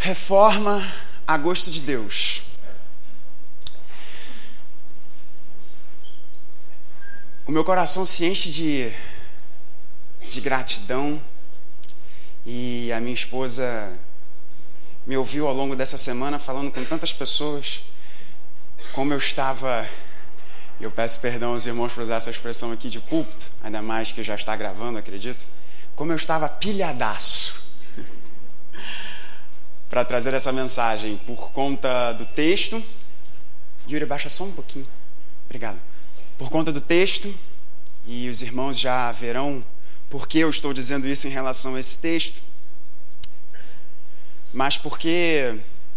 Reforma a gosto de Deus. O meu coração se enche de gratidão, e a minha esposa me ouviu ao longo dessa semana falando com tantas pessoas como eu estava, eu peço perdão aos irmãos por usar essa expressão aqui de púlpito, ainda mais que já está gravando, acredito, como eu estava pilhadaço para trazer essa mensagem por conta do texto. Yuri, baixa só um pouquinho, obrigado. Por conta do texto, e os irmãos já verão por que eu estou dizendo isso em relação a esse texto, mas porque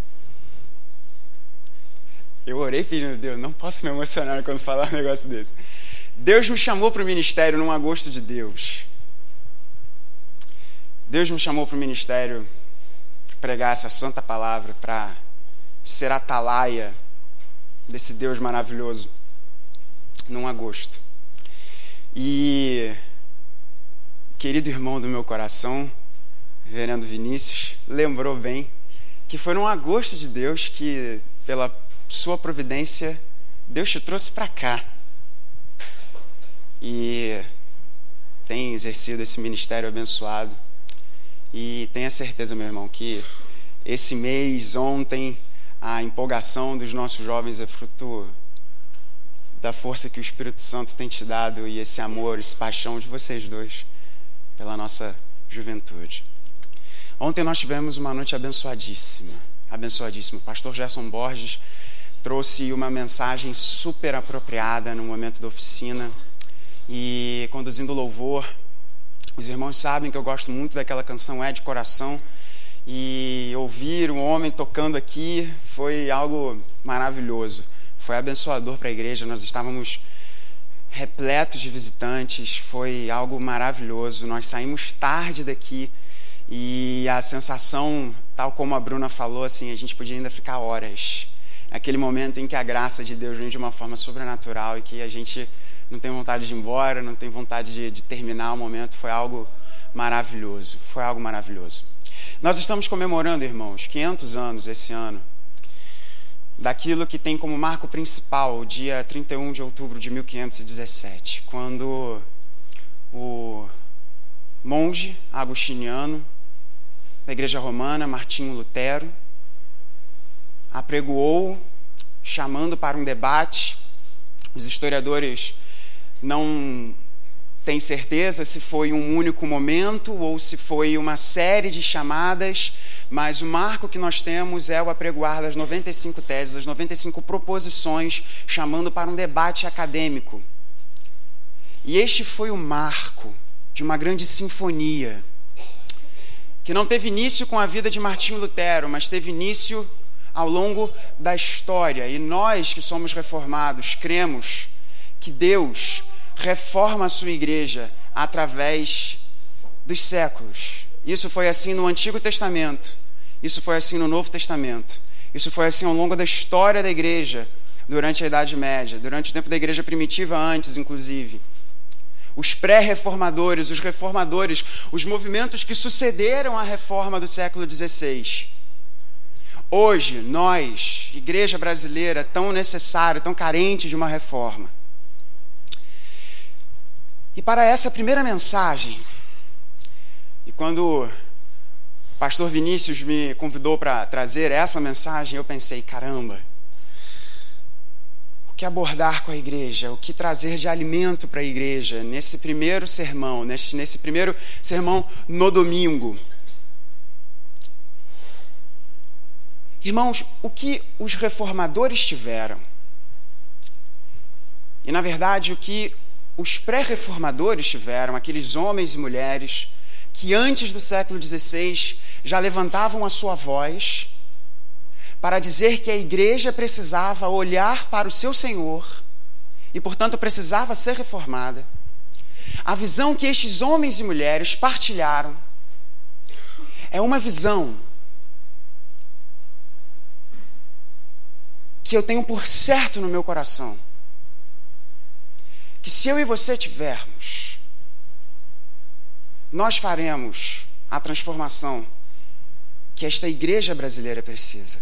eu orei pedindo, Deus, não posso me emocionar quando falar um negócio desse. Deus me chamou para o ministério num agosto de Deus. Deus me chamou para o ministério para pregar essa santa palavra, para ser atalaia desse Deus maravilhoso num agosto. E querido irmão do meu coração, reverendo Vinícius, lembrou bem que foi num agosto de Deus que, pela sua providência, Deus te trouxe para cá e tem exercido esse ministério abençoado. E tenha certeza, meu irmão, que esse mês, ontem, a empolgação dos nossos jovens é fruto da força que o Espírito Santo tem te dado e esse amor, essa paixão de vocês dois pela nossa juventude. Ontem nós tivemos uma noite abençoadíssima. O pastor Gerson Borges trouxe uma mensagem super apropriada no momento da oficina e conduzindo louvor. Os irmãos sabem que eu gosto muito daquela canção É de Coração, e ouvir um homem tocando aqui foi algo maravilhoso, foi abençoador para a igreja. Nós estávamos repletos de visitantes, foi algo maravilhoso. Nós saímos tarde daqui e a sensação, tal como a Bruna falou, assim, a gente podia ainda ficar horas. Aquele momento em que a graça de Deus vem de uma forma sobrenatural e que a gente não tem vontade de ir embora, não tem vontade de terminar o momento. Foi algo maravilhoso, Nós estamos comemorando, irmãos, 500 anos esse ano, daquilo que tem como marco principal o dia 31 de outubro de 1517, quando o monge agostiniano da Igreja Romana, Martinho Lutero, apregoou, chamando para um debate. Os historiadores não têm certeza se foi um único momento ou se foi uma série de chamadas, mas o marco que nós temos é o apregoar das 95 teses, as 95 proposições, chamando para um debate acadêmico. E este foi o marco de uma grande sinfonia, que não teve início com a vida de Martinho Lutero, mas teve início ao longo da história. E nós que somos reformados cremos que Deus reforma a sua igreja através dos séculos. Isso foi assim no Antigo Testamento, isso foi assim no Novo Testamento, isso foi assim ao longo da história da igreja, durante a Idade Média, durante o tempo da igreja primitiva, antes inclusive. Os pré-reformadores, os reformadores, os movimentos que sucederam à reforma do século XVI. Hoje, nós, igreja brasileira, tão necessário, tão carente de uma reforma. E para essa primeira mensagem, e quando o pastor Vinícius me convidou para trazer essa mensagem, eu pensei, caramba, o que abordar com a igreja, o que trazer de alimento para a igreja nesse primeiro sermão, nesse primeiro sermão no domingo. Irmãos, o que os reformadores tiveram, e na verdade o que os pré-reformadores tiveram, aqueles homens e mulheres que antes do século XVI já levantavam a sua voz para dizer que a igreja precisava olhar para o seu Senhor e, portanto, precisava ser reformada. A visão que estes homens e mulheres partilharam é uma visão que eu tenho por certo no meu coração, que se eu e você tivermos, nós faremos a transformação que esta igreja brasileira precisa,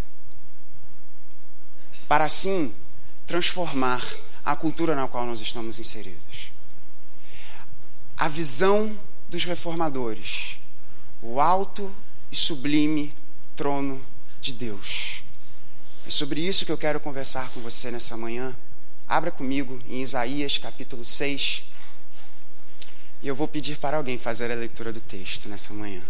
para assim transformar a cultura na qual nós estamos inseridos. A visão dos reformadores, o alto e sublime trono de Deus. É sobre isso que eu quero conversar com você nessa manhã. Abra comigo em Isaías capítulo 6. E eu vou pedir para alguém fazer a leitura do texto nessa manhã.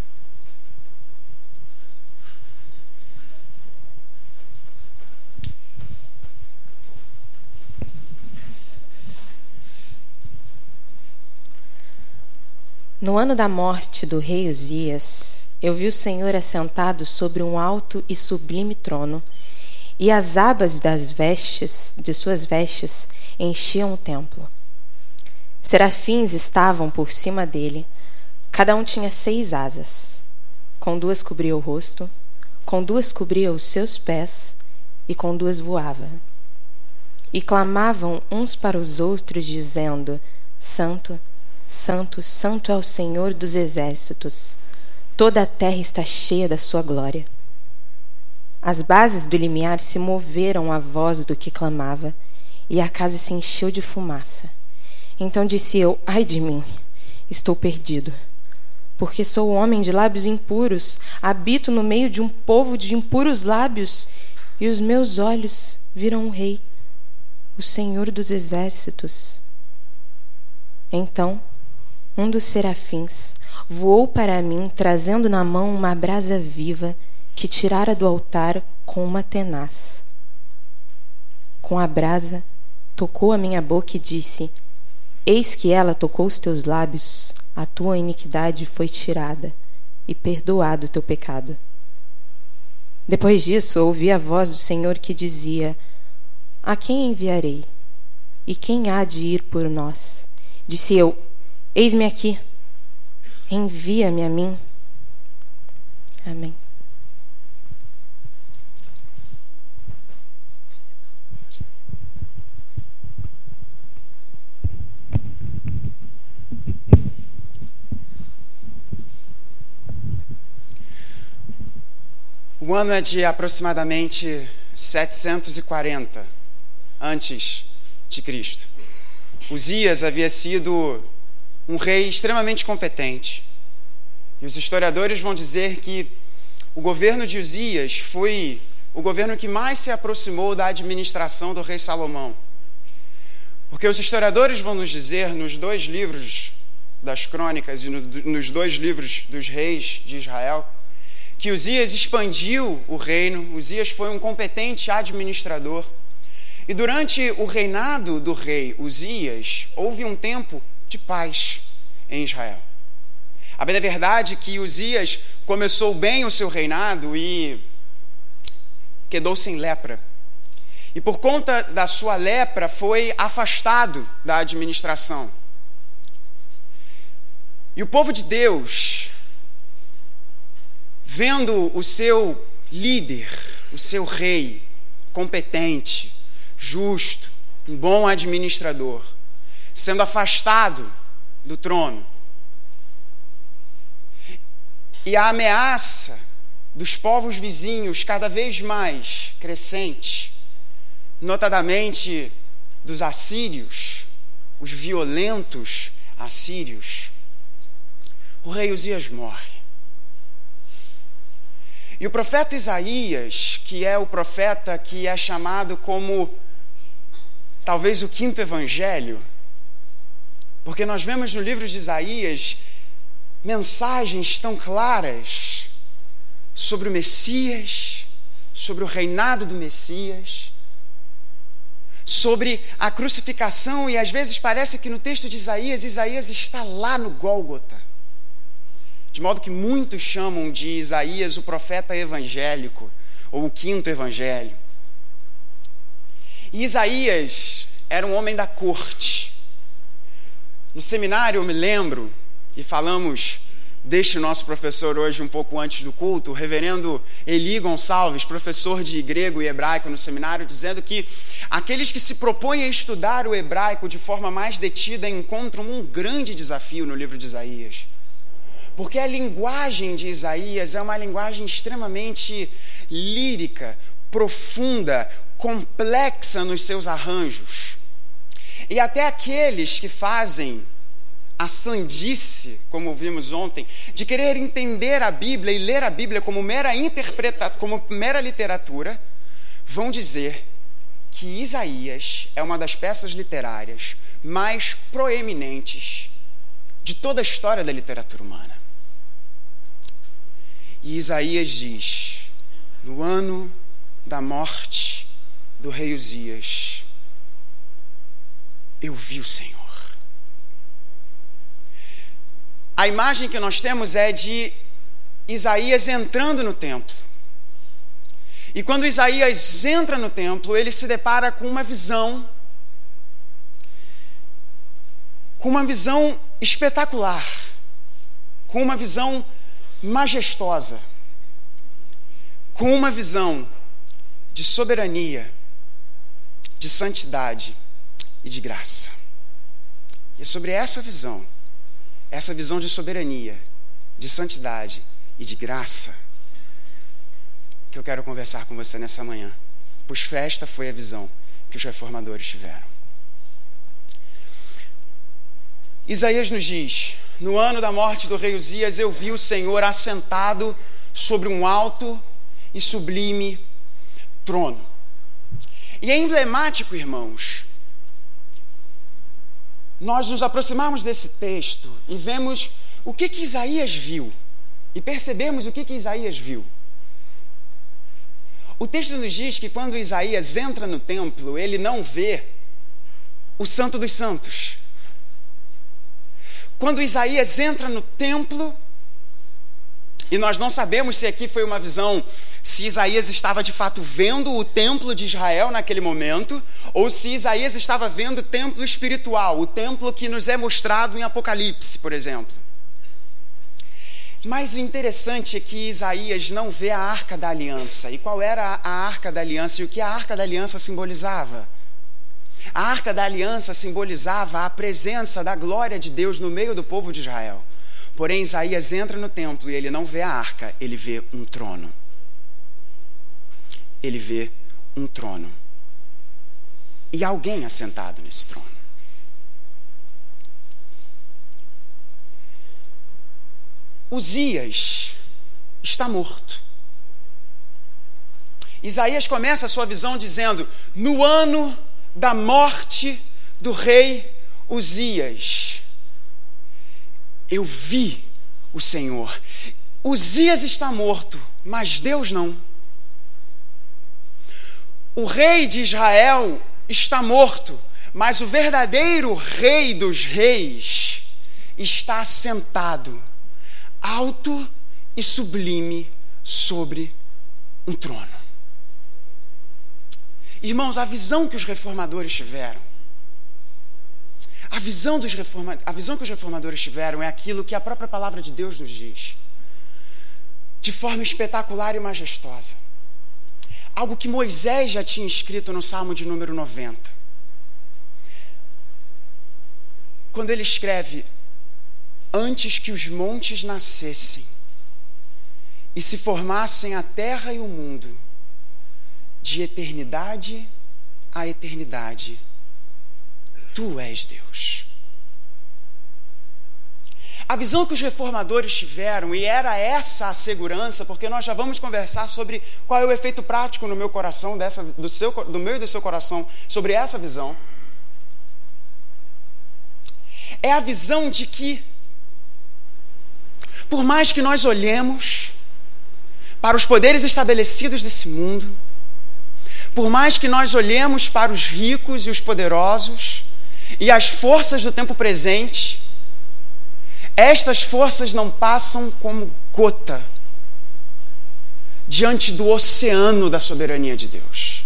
No ano da morte do rei Uzias, eu vi o Senhor assentado sobre um alto e sublime trono, e as abas de suas vestes enchiam o templo. Serafins estavam por cima dele, cada um tinha 6 asas. Com 2 cobria o rosto, com 2 cobria os seus pés, e com 2 voava. E clamavam uns para os outros, dizendo: Santo, Santo, Santo é o Senhor dos exércitos. Toda a terra está cheia da sua glória. As bases do limiar se moveram à voz do que clamava, e a casa se encheu de fumaça. Então disse eu: ai de mim, estou perdido, porque sou homem de lábios impuros, habito no meio de um povo de impuros lábios, e os meus olhos viram o Rei, o Senhor dos exércitos. Então um dos serafins voou para mim, trazendo na mão uma brasa viva que tirara do altar com uma tenaz. Com a brasa tocou a minha boca e disse: eis que ela tocou os teus lábios, a tua iniquidade foi tirada e perdoado o teu pecado. Depois disso ouvi a voz do Senhor que dizia: a quem enviarei? E quem há de ir por nós? Disse eu: eis-me aqui, envia-me a mim. Amém. O ano é de aproximadamente 740 antes de Cristo. Uzias havia sido um rei extremamente competente. E os historiadores vão dizer que o governo de Uzias foi o governo que mais se aproximou da administração do rei Salomão. Porque os historiadores vão nos dizer, nos 2 livros das crônicas e nos 2 livros dos reis de Israel, que Uzias expandiu o reino. Uzias foi um competente administrador. E durante o reinado do rei Uzias, houve um tempo de paz em Israel. A bem da verdade é que Uzias começou bem o seu reinado e quedou-se em lepra. E por conta da sua lepra foi afastado da administração. E o povo de Deus, vendo o seu líder, o seu rei, competente, justo, um bom administrador, sendo afastado do trono, e a ameaça dos povos vizinhos cada vez mais crescente, notadamente dos assírios, os violentos assírios, o rei Uzias morre. E o profeta Isaías, que é o profeta que é chamado como talvez o 5º evangelho, porque nós vemos no livro de Isaías mensagens tão claras sobre o Messias, sobre o reinado do Messias, sobre a crucificação, e às vezes parece que no texto de Isaías está lá no Gólgota. De modo que muitos chamam de Isaías o profeta evangélico, ou o 5º evangelho. E Isaías era um homem da corte. No seminário eu me lembro, e falamos deste nosso professor hoje um pouco antes do culto, o reverendo Eli Gonçalves, professor de grego e hebraico no seminário, dizendo que aqueles que se propõem a estudar o hebraico de forma mais detida encontram um grande desafio no livro de Isaías. porque a linguagem de Isaías é uma linguagem extremamente lírica, profunda, complexa nos seus arranjos. E até aqueles que fazem a sandice, como vimos ontem, de querer entender a Bíblia e ler a Bíblia como mera como mera literatura, vão dizer que Isaías é uma das peças literárias mais proeminentes de toda a história da literatura humana. E Isaías diz: no ano da morte do rei Uzias, eu vi o Senhor. A imagem que nós temos é de Isaías entrando no templo. E quando Isaías entra no templo, ele se depara com uma visão espetacular, com uma visão majestosa, com uma visão de soberania, de santidade e de graça. E é sobre essa visão de soberania, de santidade e de graça, que eu quero conversar com você nessa manhã, pois esta foi a visão que os reformadores tiveram. Isaías nos diz: no ano da morte do rei Uzias, eu vi o Senhor assentado sobre um alto e sublime trono. E é emblemático, irmãos, nós nos aproximarmos desse texto e vemos o que Isaías viu, e percebemos o que Isaías viu. O texto nos diz que quando Isaías entra no templo, ele não vê o Santo dos Santos. Quando Isaías entra no templo, e nós não sabemos se aqui foi uma visão, se Isaías estava de fato vendo o templo de Israel naquele momento, ou se Isaías estava vendo o templo espiritual, o templo que nos é mostrado em Apocalipse, por exemplo. Mas o interessante é que Isaías não vê a Arca da Aliança. E qual era a Arca da Aliança e o que a Arca da Aliança simbolizava? A Arca da Aliança simbolizava a presença da glória de Deus no meio do povo de Israel. Porém, Isaías entra no templo e ele não vê a arca, ele vê um trono. Ele vê um trono. E alguém assentado nesse trono. Uzias está morto. Isaías começa a sua visão dizendo: no ano da morte do rei Uzias, eu vi o Senhor. Uzias está morto, mas Deus não. O rei de Israel está morto, mas o verdadeiro rei dos reis está sentado, alto e sublime, sobre um trono. Irmãos, a visão que os reformadores tiveram, a visão que os reformadores tiveram é aquilo que a própria palavra de Deus nos diz, de forma espetacular e majestosa. Algo que Moisés já tinha escrito no Salmo de número 90. Quando ele escreve: antes que os montes nascessem e se formassem a terra e o mundo, de eternidade a eternidade, Tu és Deus. A visão que os reformadores tiveram, e era essa a segurança, porque nós já vamos conversar sobre qual é o efeito prático no meu coração, do meu e do seu coração, sobre essa visão. É a visão de que, por mais que nós olhemos para os poderes estabelecidos desse mundo, por mais que nós olhemos para os ricos e os poderosos e as forças do tempo presente, estas forças não passam como gota diante do oceano da soberania de Deus.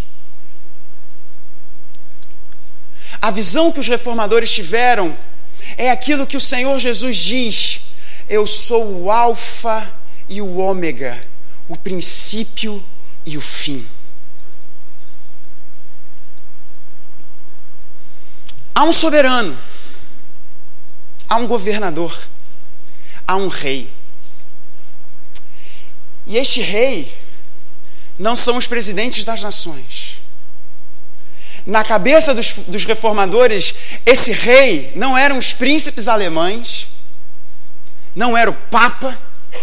A visão que os reformadores tiveram é aquilo que o Senhor Jesus diz: eu sou o Alfa e o Ômega, o princípio e o fim. Há um soberano, há um governador, há um rei, E este rei não são os presidentes das nações. Na cabeça dos reformadores, esse rei não eram os príncipes alemães, não era o Papa,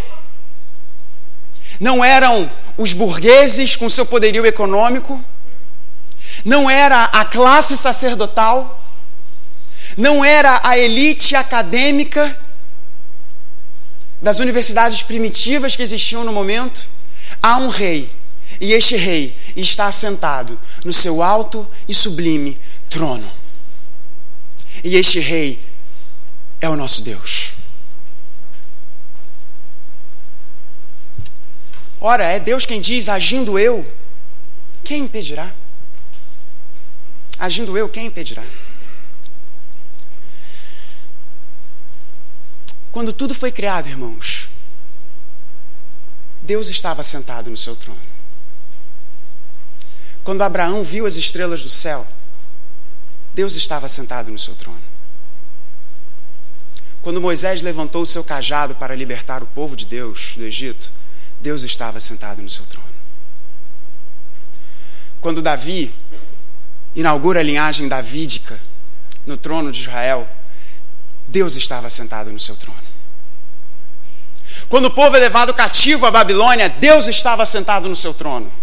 não eram os burgueses com seu poderio econômico, não era a classe sacerdotal, não era a elite acadêmica das universidades primitivas que existiam no momento. Há um rei, e este rei está assentado no seu alto e sublime trono. E este rei é o nosso Deus. Ora, é Deus quem diz: agindo eu, quem impedirá? Agindo eu, quem impedirá? Quando tudo foi criado, irmãos, Deus estava sentado no seu trono. Quando Abraão viu as estrelas do céu, Deus estava sentado no seu trono. Quando Moisés levantou o seu cajado para libertar o povo de Deus do Egito, Deus estava sentado no seu trono. Quando Davi inaugura a linhagem davídica no trono de Israel, Deus estava sentado no seu trono. Quando o povo é levado cativo à Babilônia, Deus estava sentado no seu trono.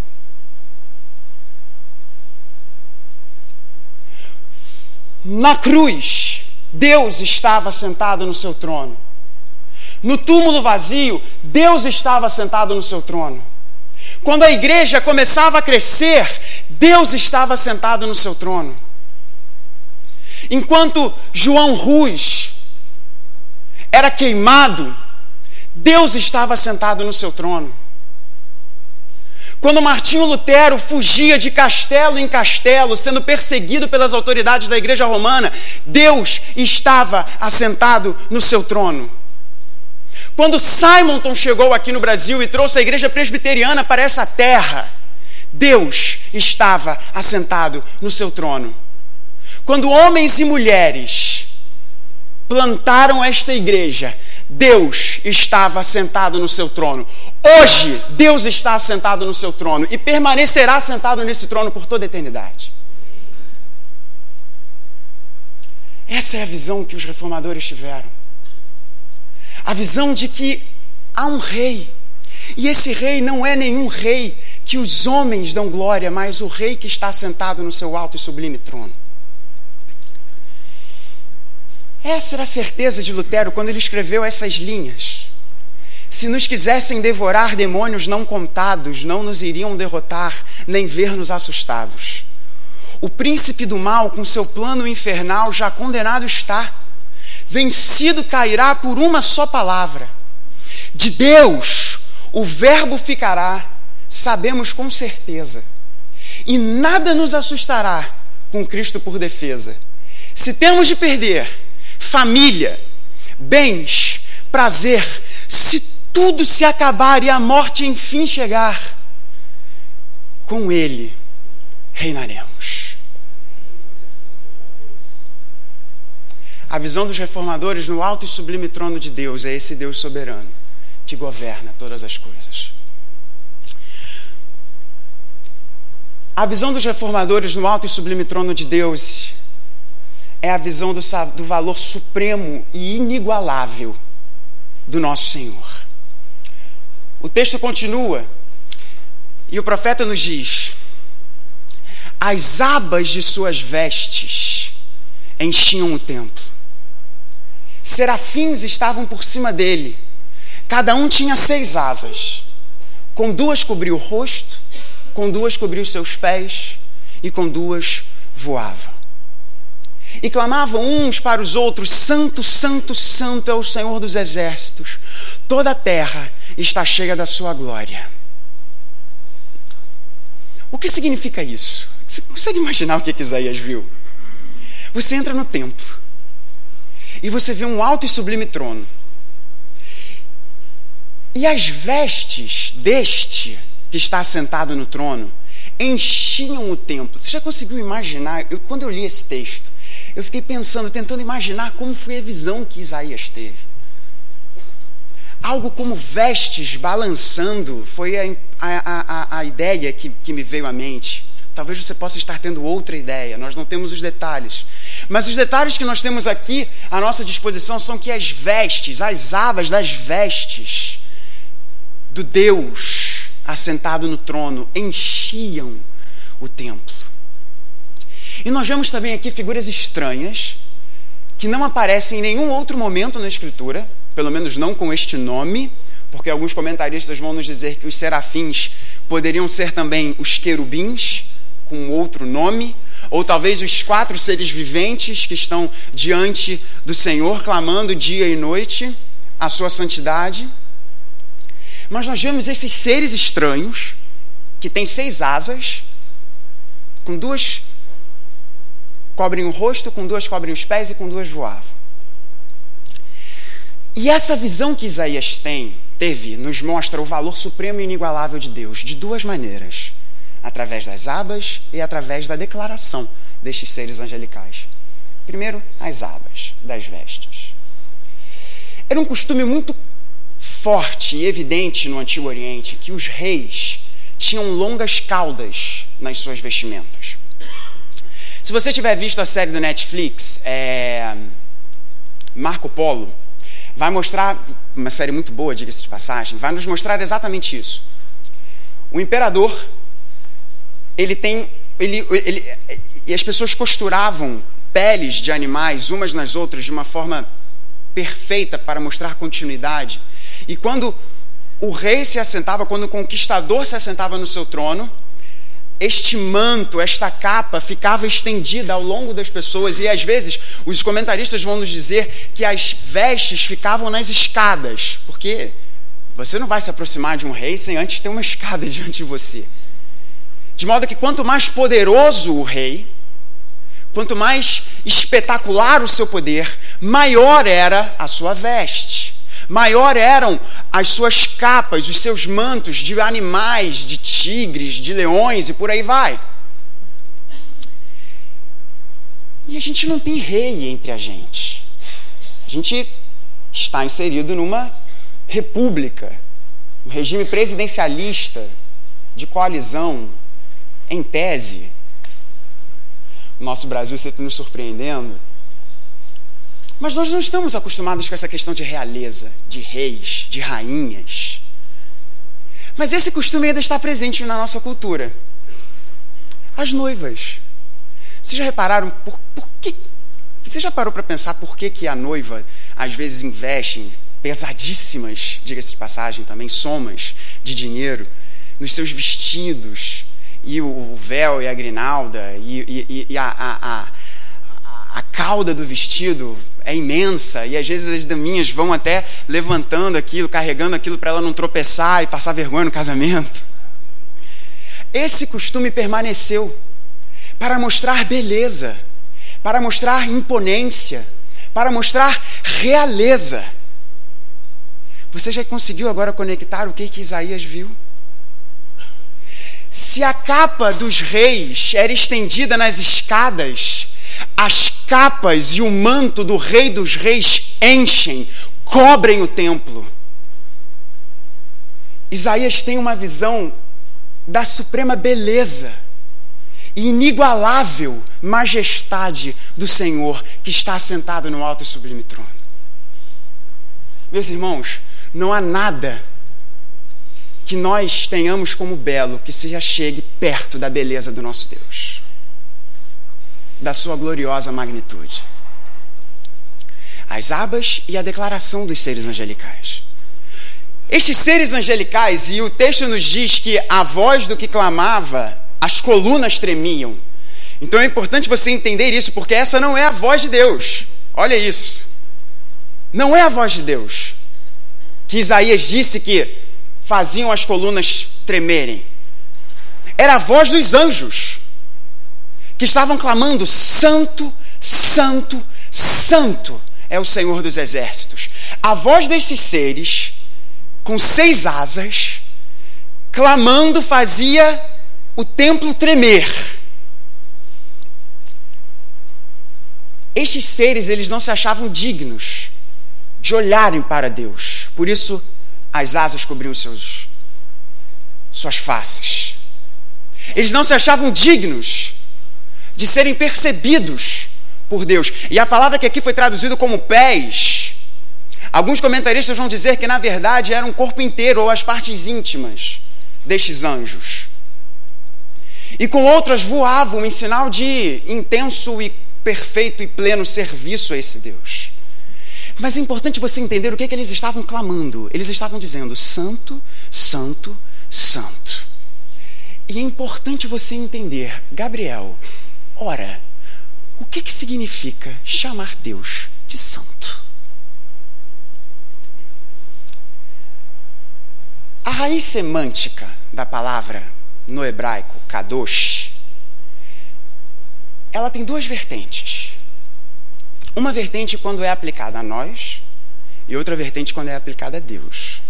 Na cruz, Deus estava sentado no seu trono. No túmulo vazio, Deus estava sentado no seu trono. Quando a igreja começava a crescer, Deus estava sentado no seu trono. Enquanto João Rus era queimado, Deus estava sentado no seu trono. Quando Martinho Lutero fugia de castelo em castelo, sendo perseguido pelas autoridades da Igreja Romana, Deus estava assentado no seu trono. Quando Simonton chegou aqui no Brasil e trouxe a igreja presbiteriana para essa terra, Deus estava assentado no seu trono. Quando homens e mulheres plantaram esta igreja, Deus estava assentado no seu trono. Hoje, Deus está assentado no seu trono e permanecerá sentado nesse trono por toda a eternidade. Essa é a visão que os reformadores tiveram. A visão de que há um rei. E esse rei não é nenhum rei que os homens dão glória, mas o rei que está sentado no seu alto e sublime trono. Essa era a certeza de Lutero quando ele escreveu essas linhas. Se nos quisessem devorar demônios não contados, não nos iriam derrotar, nem ver-nos assustados. O príncipe do mal, com seu plano infernal, já condenado está. Vencido cairá por uma só palavra. De Deus, o verbo ficará, sabemos com certeza. E nada nos assustará com Cristo por defesa. Se temos de perder família, bens, prazer, se tudo se acabar e a morte enfim chegar, com Ele reinaremos. A visão dos reformadores no alto e sublime trono de Deus é esse Deus soberano que governa todas as coisas. A visão dos reformadores no alto e sublime trono de Deus é a visão do valor supremo e inigualável do nosso Senhor. O texto continua e o profeta nos diz: as abas de suas vestes enchiam o templo. Serafins estavam por cima dele. Cada um tinha 6 asas. Com 2 cobriu o rosto, com 2 cobriu seus pés e com 2 voava. E clamavam uns para os outros: Santo, Santo, Santo é o Senhor dos exércitos. Toda a terra está cheia da sua glória. O que significa isso? Você consegue imaginar o que Isaías viu? Você entra no templo e você vê um alto e sublime trono. E as vestes deste que está sentado no trono enchiam o templo. Você já conseguiu imaginar? Quando eu li esse texto, eu fiquei pensando, tentando imaginar como foi a visão que Isaías teve. algo como vestes balançando, foi a ideia que me veio à mente. Talvez você possa estar tendo outra ideia, nós não temos os detalhes. Mas os detalhes que nós temos aqui à nossa disposição são que as vestes, as abas das vestes do Deus assentado no trono enchiam o templo. E nós vemos também aqui figuras estranhas que não aparecem em nenhum outro momento na Escritura, pelo menos não com este nome, porque alguns comentaristas vão nos dizer que os serafins poderiam ser também os querubins, com outro nome, ou talvez os 4 seres viventes que estão diante do Senhor, clamando dia e noite a sua santidade. Mas nós vemos esses seres estranhos, que têm 6 asas, com 2 cobrem o rosto, com 2 cobrem os pés e com 2 voavam. E essa visão que Isaías teve, nos mostra o valor supremo e inigualável de Deus, de 2 maneiras. Através das abas e através da declaração destes seres angelicais. Primeiro, as abas das vestes. Era um costume muito forte e evidente no Antigo Oriente que os reis tinham longas caudas nas suas vestimentas. Se você tiver visto a série do Netflix, Marco Polo, vai mostrar, uma série muito boa, diga-se de passagem, vai nos mostrar exatamente isso. O imperador, e as pessoas costuravam peles de animais umas nas outras de uma forma perfeita para mostrar continuidade. E quando o rei se assentava, quando o conquistador se assentava no seu trono, este manto, esta capa ficava estendida ao longo das pessoas, e às vezes os comentaristas vão nos dizer que as vestes ficavam nas escadas, porque você não vai se aproximar de um rei sem antes ter uma escada diante de você. De modo que quanto mais poderoso o rei, quanto mais espetacular o seu poder, maior era a sua veste, maior eram as suas capas, os seus mantos de animais, de tigres, de leões e por aí vai. E a gente não tem rei entre a gente. A gente está inserido numa república, um regime presidencialista, de coalizão, em tese. O nosso Brasil sempre nos surpreendendo. Mas nós não estamos acostumados com essa questão de realeza, de reis, de rainhas. Mas esse costume ainda está presente na nossa cultura. As noivas. Vocês já repararam por que? Você já parou para pensar por que a noiva às vezes investe pesadíssimas, diga-se de passagem também, somas de dinheiro nos seus vestidos, e o véu e a grinalda e a cauda do vestido é imensa, e às vezes as daminhas vão até levantando aquilo, carregando aquilo para ela não tropeçar e passar vergonha no casamento. Esse costume permaneceu para mostrar beleza, para mostrar imponência, para mostrar realeza. Você já conseguiu agora conectar o que Isaías viu? Se a capa dos reis era estendida nas escadas, as capas e o manto do Rei dos Reis enchem, cobrem o templo. Isaías tem uma visão da suprema beleza e inigualável majestade do Senhor que está assentado no alto e sublime trono. Meus irmãos, não há nada que nós tenhamos como belo que se chegue perto da beleza do nosso Deus, da sua gloriosa magnitude. As abas e a declaração dos seres angelicais. Estes seres angelicais, e o texto nos diz que a voz do que clamava, as colunas tremiam. Então é importante você entender isso, porque essa não é a voz de Deus. Olha isso. Não é a voz de Deus que Isaías disse que faziam as colunas tremerem. Era a voz dos anjos que estavam clamando: Santo, Santo, Santo é o Senhor dos exércitos. A voz desses seres, com 6 asas, clamando, fazia o templo tremer. Estes seres, eles não se achavam dignos de olharem para Deus. Por isso, as asas cobriam suas faces. Eles não se achavam dignos de serem percebidos por Deus. E a palavra que aqui foi traduzida como pés, alguns comentaristas vão dizer que, na verdade, era um corpo inteiro ou as partes íntimas destes anjos. E com outras voavam em sinal de intenso e perfeito e pleno serviço a esse Deus. Mas é importante você entender o que eles estavam clamando. Eles estavam dizendo: Santo, Santo, Santo. E é importante você entender, Gabriel, ora, o que significa chamar Deus de santo? A raiz semântica da palavra no hebraico, kadosh, ela tem duas vertentes. Uma vertente quando é aplicada a nós e outra vertente quando é aplicada a Deus.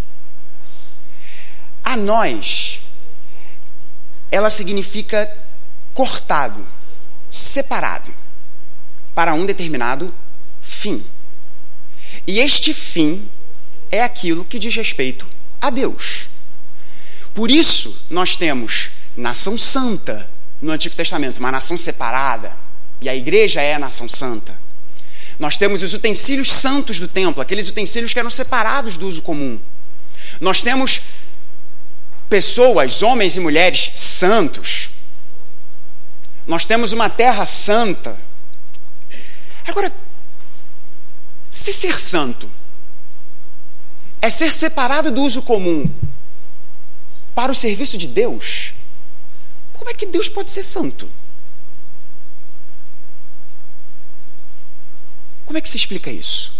A nós, ela significa cortado, separado, para um determinado fim. E este fim é aquilo que diz respeito a Deus. Por isso, nós temos nação santa no Antigo Testamento, uma nação separada, e a igreja é a nação santa. Nós temos os utensílios santos do templo, aqueles utensílios que eram separados do uso comum. Nós temos pessoas, homens e mulheres santos. Nós temos uma terra santa. Agora, se ser santo é ser separado do uso comum para o serviço de Deus, como é que Deus pode ser santo? Como é que se explica isso?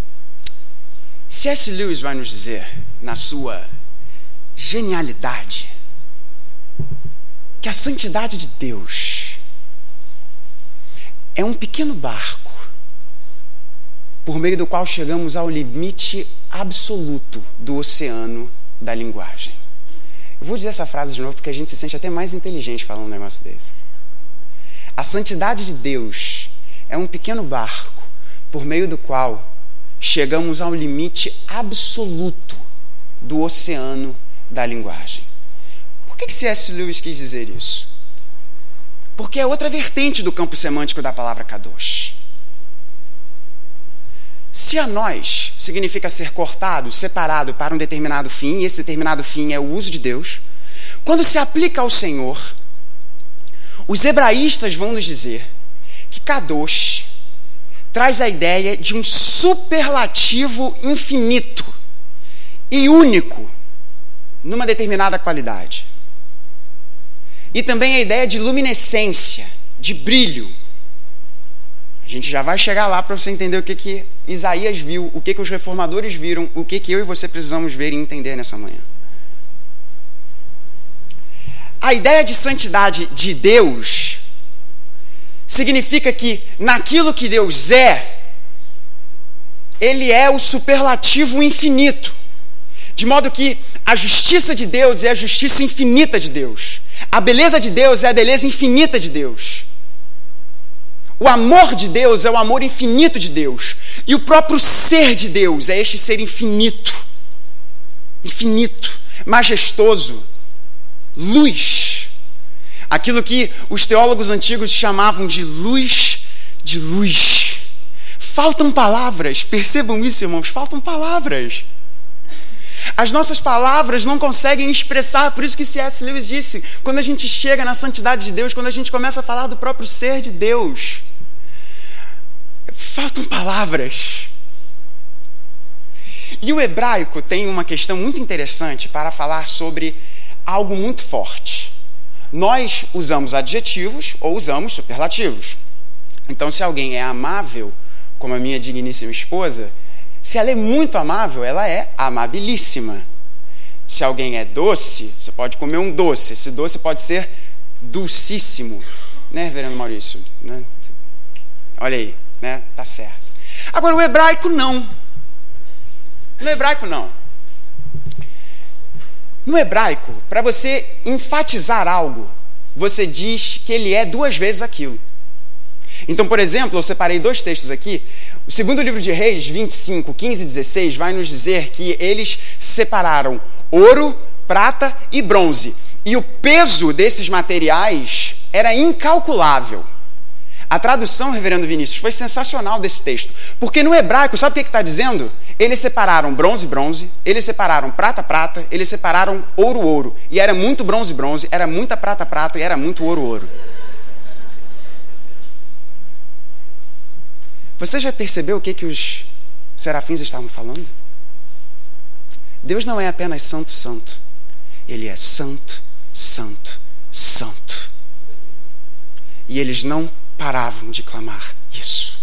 C.S. Lewis vai nos dizer, na sua genialidade, que a santidade de Deus é um pequeno barco por meio do qual chegamos ao limite absoluto do oceano da linguagem. Eu vou dizer essa frase de novo porque a gente se sente até mais inteligente falando um negócio desse. A santidade de Deus é um pequeno barco por meio do qual chegamos ao limite absoluto do oceano da linguagem. Por que C.S. Lewis quis dizer isso? Porque é outra vertente do campo semântico da palavra kadosh. Se a nós significa ser cortado, separado para um determinado fim, e esse determinado fim é o uso de Deus, quando se aplica ao Senhor, os hebraístas vão nos dizer que kadosh traz a ideia de um superlativo infinito e único numa determinada qualidade. E também a ideia de luminescência, de brilho. A gente já vai chegar lá para você entender o que Isaías viu, o que os reformadores viram, o que eu e você precisamos ver e entender nessa manhã. A ideia de santidade de Deus significa que naquilo que Deus é, Ele é o superlativo infinito. De modo que a justiça de Deus é a justiça infinita de Deus. A beleza de Deus é a beleza infinita de Deus. O amor de Deus é o amor infinito de Deus. E o próprio ser de Deus é este ser infinito. Infinito, majestoso, luz. Aquilo que os teólogos antigos chamavam de luz de luz. Faltam palavras, percebam isso, irmãos, faltam palavras. As nossas palavras não conseguem expressar, por isso que C.S. Lewis disse, quando a gente chega na santidade de Deus, quando a gente começa a falar do próprio ser de Deus, faltam palavras. E o hebraico tem uma questão muito interessante para falar sobre algo muito forte. Nós usamos adjetivos ou usamos superlativos. Então, se alguém é amável, como a minha digníssima esposa, se ela é muito amável, ela é amabilíssima. Se alguém é doce, você pode comer um doce. Esse doce pode ser dulcíssimo. Né, reverendo Maurício? Né? Olha aí, né? Tá certo. Agora, o hebraico não. No hebraico não. No hebraico, para você enfatizar algo, você diz que ele é duas vezes aquilo. Então, por exemplo, eu separei dois textos aqui. O segundo livro de Reis, 25, 15 e 16, vai nos dizer que eles separaram ouro, prata e bronze. E o peso desses materiais era incalculável. A tradução, reverendo Vinícius, foi sensacional desse texto. Porque no hebraico, sabe o que está dizendo? Eles separaram bronze, bronze, eles separaram prata, prata, eles separaram ouro, ouro. E era muito bronze, bronze, era muita prata, prata e era muito ouro, ouro. Você já percebeu o que os serafins estavam falando? Deus não é apenas santo, santo. Ele é santo, santo, santo. E eles não paravam de clamar isso.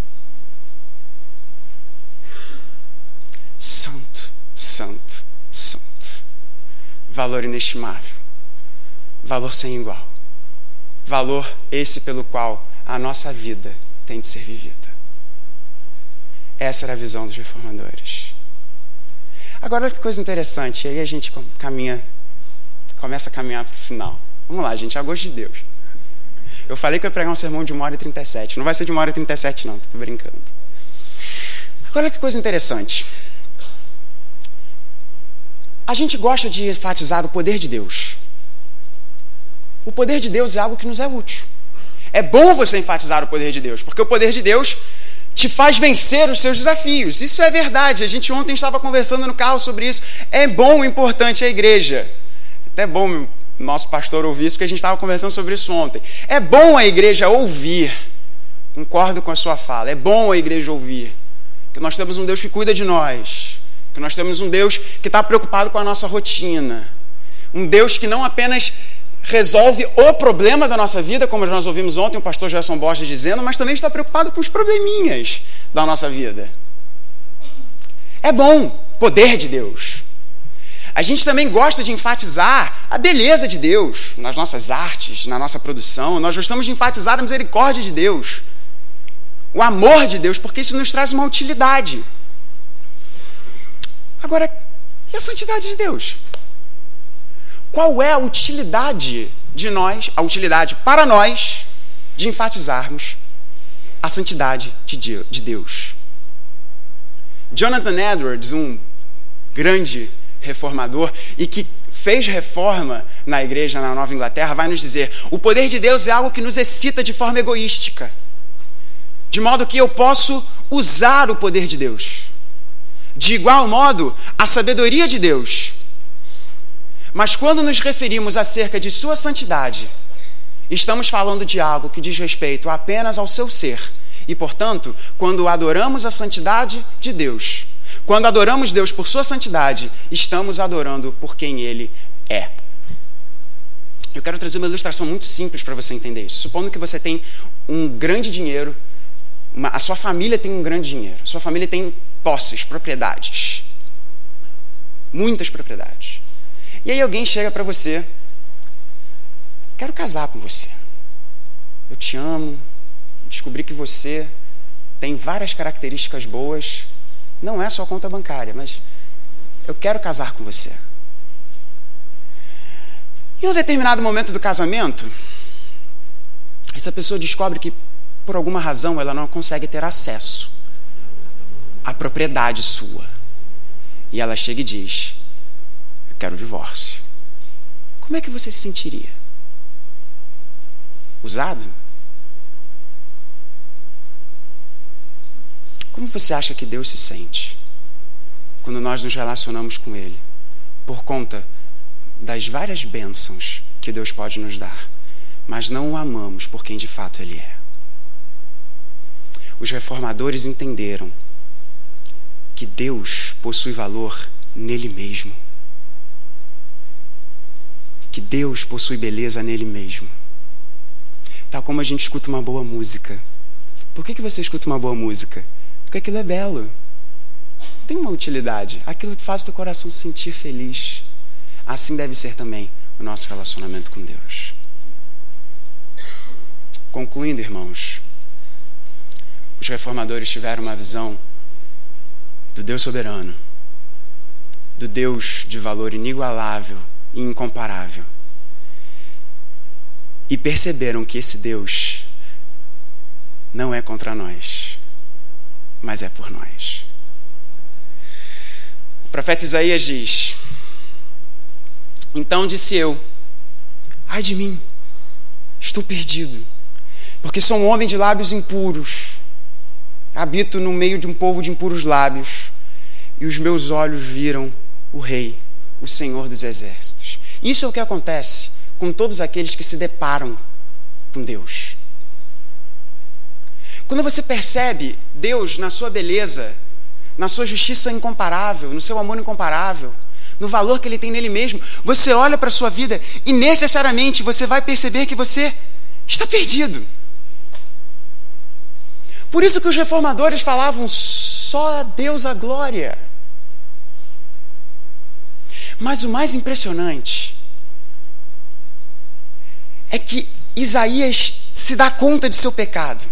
Santo, santo, santo. Valor inestimável. Valor sem igual. Valor esse pelo qual a nossa vida tem de ser vivida. Essa era a visão dos reformadores. Agora, olha que coisa interessante. E aí a gente começa a caminhar para o final. Vamos lá, gente, a gosto de Deus. Eu falei que eu ia pregar um sermão de 1h37. Não vai ser de 1h37, não. Estou brincando. Agora, olha que coisa interessante. A gente gosta de enfatizar o poder de Deus. O poder de Deus é algo que nos é útil. É bom você enfatizar o poder de Deus, porque o poder de Deus te faz vencer os seus desafios. Isso é verdade. A gente ontem estava conversando no carro sobre isso. É bom, importante a igreja. Até bom nosso pastor ouvir isso, porque a gente estava conversando sobre isso ontem. É bom a igreja ouvir. Concordo com a sua fala. É bom a igreja ouvir. Que nós temos um Deus que cuida de nós. Que nós temos um Deus que está preocupado com a nossa rotina. Um Deus que não apenas resolve o problema da nossa vida, como nós ouvimos ontem o pastor Gerson Borges dizendo, mas também está preocupado com os probleminhas da nossa vida. É bom, poder de Deus. A gente também gosta de enfatizar a beleza de Deus nas nossas artes, na nossa produção. Nós gostamos de enfatizar a misericórdia de Deus, o amor de Deus, porque isso nos traz uma utilidade. Agora, e a santidade de Deus? Qual é a utilidade de nós, a utilidade para nós, de enfatizarmos a santidade de Deus? Jonathan Edwards, um grande reformador e que fez reforma na igreja na Nova Inglaterra, vai nos dizer: o poder de Deus é algo que nos excita de forma egoística, de modo que eu posso usar o poder de Deus. De igual modo, a sabedoria de Deus. Mas quando nos referimos acerca de sua santidade, estamos falando de algo que diz respeito apenas ao seu ser. E, portanto, quando adoramos a santidade de Deus, quando adoramos Deus por sua santidade, estamos adorando por quem Ele é. Eu quero trazer uma ilustração muito simples para você entender isso. Supondo que você tem um grande dinheiro, a sua família tem um grande dinheiro, a sua família tem posses, propriedades, muitas propriedades. E aí alguém chega para você: quero casar com você, eu te amo, descobri que você tem várias características boas, não é só a conta bancária, mas eu quero casar com você. E em um determinado momento do casamento, essa pessoa descobre que por alguma razão ela não consegue ter acesso à propriedade sua. E ela chega e diz: eu quero o divórcio. Como é que você se sentiria? Usado? Como você acha que Deus se sente quando nós nos relacionamos com Ele por conta das várias bênçãos que Deus pode nos dar, mas não o amamos por quem de fato Ele é? Os reformadores entenderam que Deus possui valor nele mesmo, que Deus possui beleza nele mesmo. Tal como a gente escuta uma boa música. Por que você escuta uma boa música? Porque aquilo é belo, tem uma utilidade, aquilo faz o teu coração se sentir feliz. Assim deve ser também o nosso relacionamento com Deus. Concluindo, irmãos, os reformadores tiveram uma visão do Deus soberano, do Deus de valor inigualável e incomparável, e perceberam que esse Deus não é contra nós, mas é por nós. O profeta Isaías diz: então disse eu, ai de mim, estou perdido, porque sou um homem de lábios impuros, habito no meio de um povo de impuros lábios, e os meus olhos viram o Rei, o Senhor dos Exércitos. Isso é o que acontece com todos aqueles que se deparam com Deus. Quando você percebe Deus na sua beleza, na sua justiça incomparável, no seu amor incomparável, no valor que Ele tem nele mesmo, você olha para a sua vida e necessariamente você vai perceber que você está perdido. Por isso que os reformadores falavam: só a Deus a glória. Mas o mais impressionante é que Isaías se dá conta de seu pecado.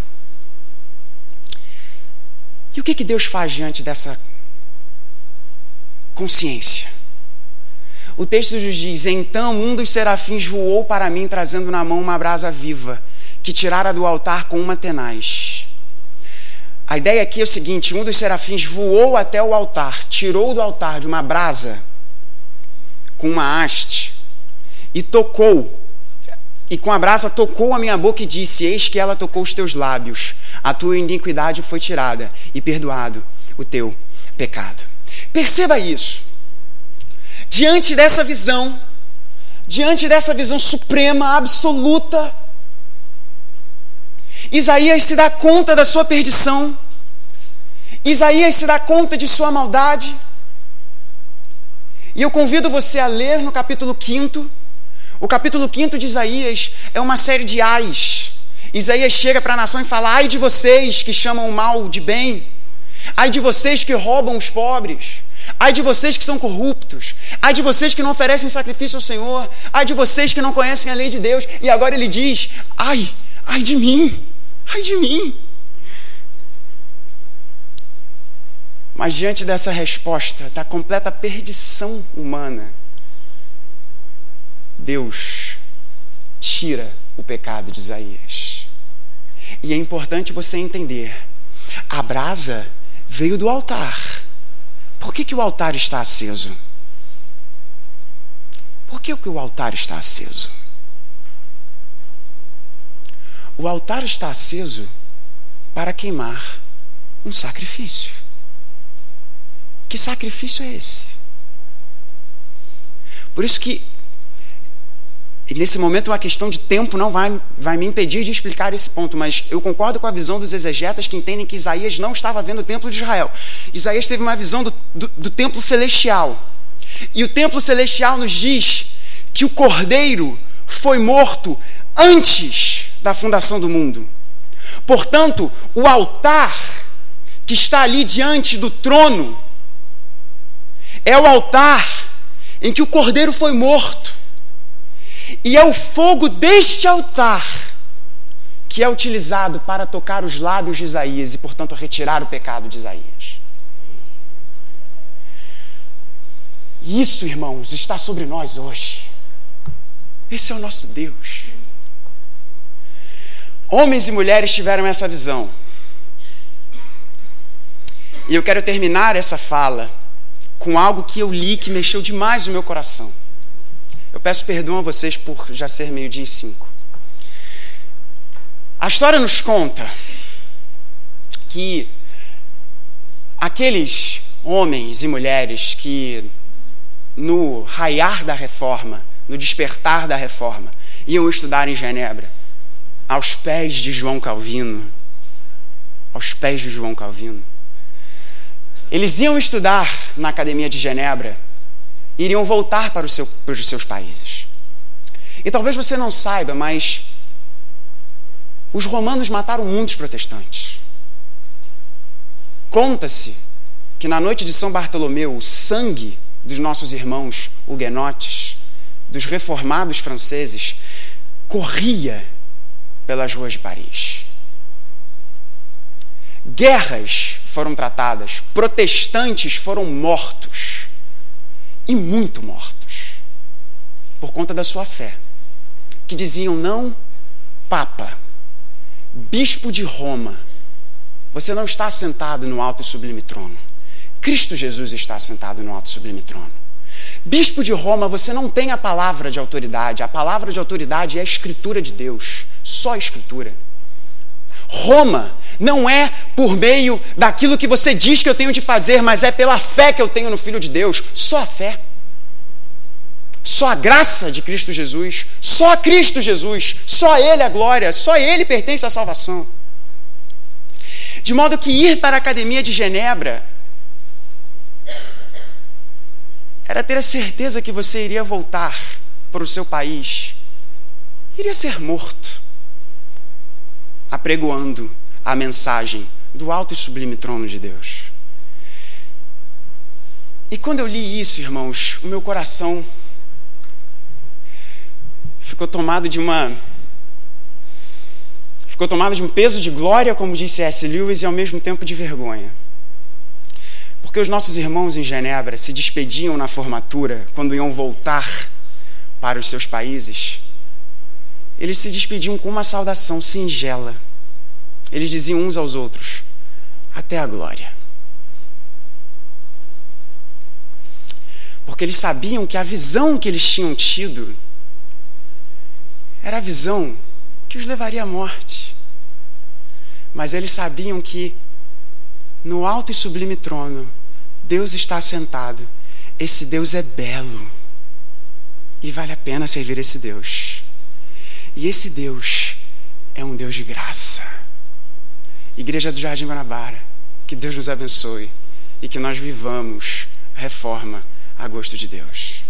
E o que Deus faz diante dessa consciência? O texto nos diz: então um dos serafins voou para mim, trazendo na mão uma brasa viva, que tirara do altar com uma tenaz. A ideia aqui é o seguinte: um dos serafins voou até o altar, tirou do altar de uma brasa com uma haste, e tocou, e com a brasa tocou a minha boca e disse: eis que ela tocou os teus lábios, a tua iniquidade foi tirada e perdoado o teu pecado. Perceba isso. Diante dessa visão suprema, absoluta, Isaías se dá conta da sua perdição, Isaías se dá conta de sua maldade, e eu convido você a ler no capítulo 5. O capítulo 5 de Isaías é uma série de ais. Isaías chega para a nação e fala: ai de vocês que chamam o mal de bem, ai de vocês que roubam os pobres, ai de vocês que são corruptos, ai de vocês que não oferecem sacrifício ao Senhor, ai de vocês que não conhecem a lei de Deus. E agora ele diz: ai de mim, ai de mim. Mas diante dessa resposta, da completa perdição humana, Deus tira o pecado de Isaías. E é importante você entender: a brasa veio do altar. Por que o altar está aceso? Por que o altar está aceso? O altar está aceso para queimar um sacrifício. Que sacrifício é esse? Por isso que, nesse momento, uma questão de tempo não vai me impedir de explicar esse ponto, mas eu concordo com a visão dos exegetas que entendem que Isaías não estava vendo o templo de Israel. Isaías teve uma visão do templo celestial. E o templo celestial nos diz que o Cordeiro foi morto antes da fundação do mundo. Portanto, o altar que está ali diante do trono é o altar em que o Cordeiro foi morto. E é o fogo deste altar que é utilizado para tocar os lábios de Isaías e, portanto, retirar o pecado de Isaías. Isso, irmãos, está sobre nós hoje. Esse é o nosso Deus. Homens e mulheres tiveram essa visão. E eu quero terminar essa fala com algo que eu li que mexeu demais o meu coração. Eu peço perdão a vocês por já ser 12:05. A história nos conta que aqueles homens e mulheres que, no raiar da reforma, no despertar da reforma, iam estudar em Genebra, aos pés de João Calvino, eles iam estudar na Academia de Genebra, iriam voltar para os seus países. E talvez você não saiba, mas os romanos mataram muitos protestantes. Conta-se que na noite de São Bartolomeu, o sangue dos nossos irmãos huguenotes, dos reformados franceses, corria pelas ruas de Paris. Guerras foram tratadas, protestantes foram mortos, e muito mortos, por conta da sua fé, que diziam: não, Papa, Bispo de Roma, você não está sentado no alto e sublime trono. Cristo Jesus está sentado no alto e sublime trono. Bispo de Roma, você não tem a palavra de autoridade. A palavra de autoridade é a Escritura de Deus. Só a Escritura. Roma não é por meio daquilo que você diz que eu tenho de fazer, mas é pela fé que eu tenho no Filho de Deus. Só a fé. Só a graça de Cristo Jesus. Só a Cristo Jesus. Só a Ele a glória. Só a Ele pertence à salvação. De modo que ir para a Academia de Genebra era ter a certeza que você iria voltar para o seu país, iria ser morto, apregoando a mensagem do alto e sublime trono de Deus. E quando eu li isso, irmãos, o meu coração ficou tomado de um peso de glória, como disse C.S. Lewis, e ao mesmo tempo de vergonha. Porque os nossos irmãos em Genebra se despediam na formatura, quando iam voltar para os seus países. Eles se despediam com uma saudação singela. Eles diziam uns aos outros: até a glória. Porque eles sabiam que a visão que eles tinham tido era a visão que os levaria à morte. Mas eles sabiam que no alto e sublime trono Deus está assentado. Esse Deus é belo e vale a pena servir esse Deus. E esse Deus é um Deus de graça. Igreja do Jardim Guanabara, que Deus nos abençoe e que nós vivamos a reforma a gosto de Deus.